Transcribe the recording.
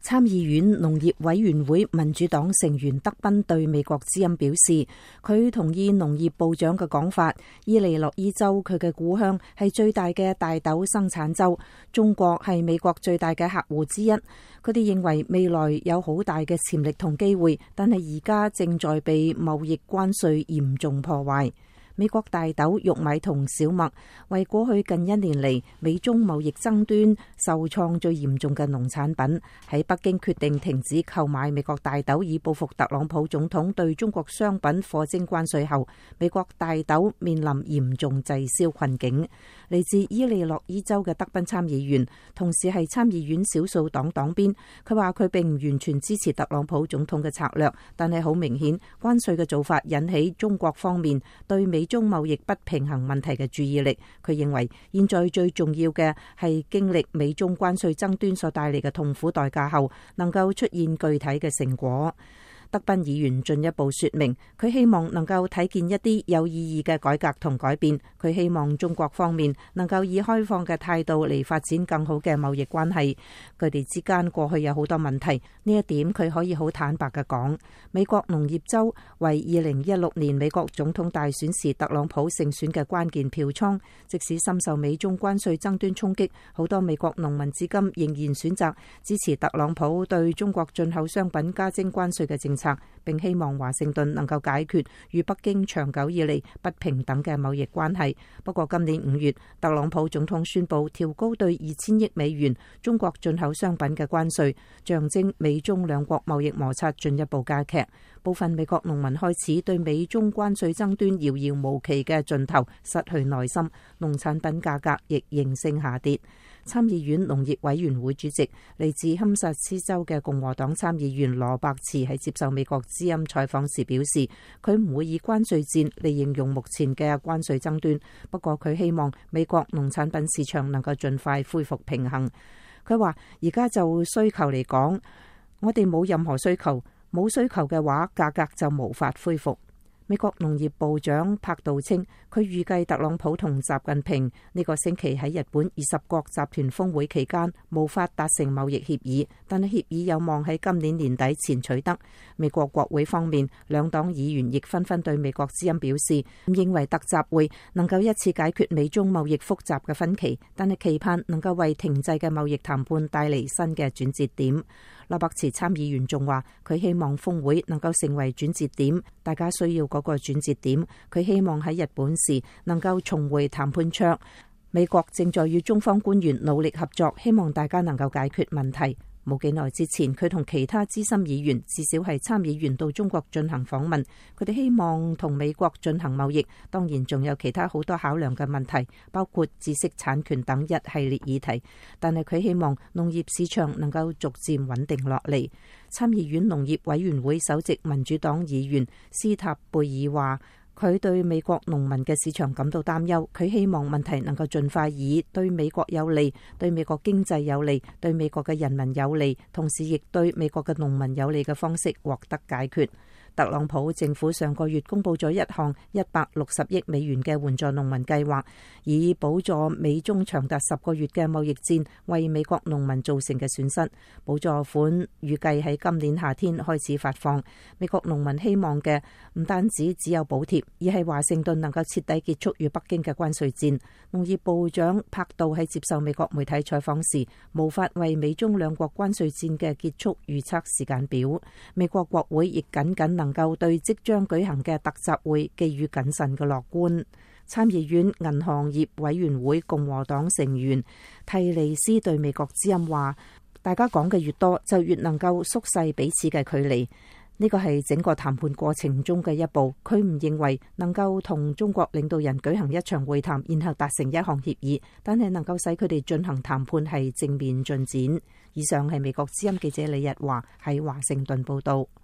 參議院農業委員會民主黨成員德賓對美國之音表示，佢同意農業部長嘅講法，伊利諾伊州佢嘅故鄉係最大嘅大豆生產州，中國係美國最大嘅客戶之一。佢哋認為未來有好大嘅潛力同機會，但係而家正在被貿易關稅嚴重破壞。美國大豆、玉米同小麥為過去近1年嚟美中貿易爭端受創最嚴重嘅農產品。喺北京決定停止購買美國大豆以報復特朗普總統對中國商品課徵關稅後，美國大豆面臨嚴重滯銷困境。嚟自伊利諾伊州嘅德賓參議員，同時係參議院少數黨黨鞭，佢話佢並唔完全支持特朗普總統嘅策略，但係好明顯關稅嘅做法引起中國方面對美中貿易不平衡問題嘅注意力。佢認為現在最重要嘅係經歷美中關稅爭端所帶嚟嘅痛苦代價後，能夠出現具體嘅成果。德賓議員進一步說明，佢希望能夠睇見一啲有意義嘅改革同改變。佢希望中國方面能夠以開放嘅態度嚟發展更好嘅貿易關係。佢哋之間過去有好多問題，呢一點佢可以好坦白嘅講。美國農業州為2016年美國總統大選時特朗普勝選嘅關鍵票倉，即使深受美中關稅爭端衝擊，好多美國農民至今仍然選擇支持特朗普對中國進口商品加徵關稅嘅政策，並希望華盛頓能夠解決與北京長久以嚟不平等嘅貿易關係。不過今年5月，特朗普總統宣布調高對2000億美元中國進口商品嘅關稅，象徵美中兩國貿易摩擦進一步加劇。部分美國農民開始對美中關稅爭端遙遙無期嘅盡頭失去耐心，農產品價格亦應聲下跌。參議院農業委員會主席嚟自堪薩斯州嘅共和黨參議員羅伯茨喺接受美國之音採訪時表示，佢唔會以關稅戰嚟形容目前嘅關稅爭端，不過佢希望美國農產品市場能夠盡快恢復平衡。佢話而家就需求嚟講，我哋冇任何需求，冇需求嘅話，價格就無法恢復。美國農業部長柏杜稱，佢預計特朗普同習近平呢個星期喺日本20國集團峰會期間無法達成貿易協議，但係協議有望喺今年年底前取得。美國國會方面，兩黨議員亦紛紛對美國之音表示，唔認為特集會能夠一次解決美中貿易複雜嘅分歧，但係期盼能夠為停滯嘅貿易談判帶嚟新嘅轉折點。羅伯茨參議員仲話，佢希望峰會能夠成為轉折點，大家需要嗰個轉折點。佢希望喺日本時能夠重回談判桌。美國正在與中方官員努力合作，希望大家能夠解決問題。冇幾耐之前，佢同其他資深議員，至少係參議員到中國進行訪問，佢哋希望同美國進行貿易。當然仲有其他好多考量嘅問題，包括知識產權等一系列議題。但係佢希望農業市場能夠逐漸穩定落嚟。參議院農業委員會首席民主黨議員斯塔貝爾話，佢對美國農民嘅市場感到擔憂，佢希望問題能夠盡快以對美國有利、對美國經濟有利、對美國嘅人民有利，同時亦對美國嘅農民有利嘅方式獲得解決。特朗普政府上個月公布咗一項160億美元嘅援助農民計劃，以補助美中長達10個月嘅貿易戰為美國農民造成嘅損失。補助款預計喺今年夏天開始發放。美國農民希望嘅唔單止只有補貼，而係華盛頓能夠徹底結束與北京嘅關稅戰。農業部長柏杜喺接受美國媒體採訪時，無法為美中兩國關稅戰嘅結束預測時間表。美國國會亦僅能夠對即將舉行嘅特集會寄予謹慎嘅樂觀。參議院銀行業委員會共和黨成員蒂利斯對美國之音話，大家講嘅越多，就越能夠縮細彼此嘅距離。呢個係整個談判過程中嘅一步。佢唔認為能夠同中國領導人舉行一場會談，然後達成一項協議，但係能夠使佢哋進行談判係正面進展。以上係美國之音記者李日華喺華盛頓報道。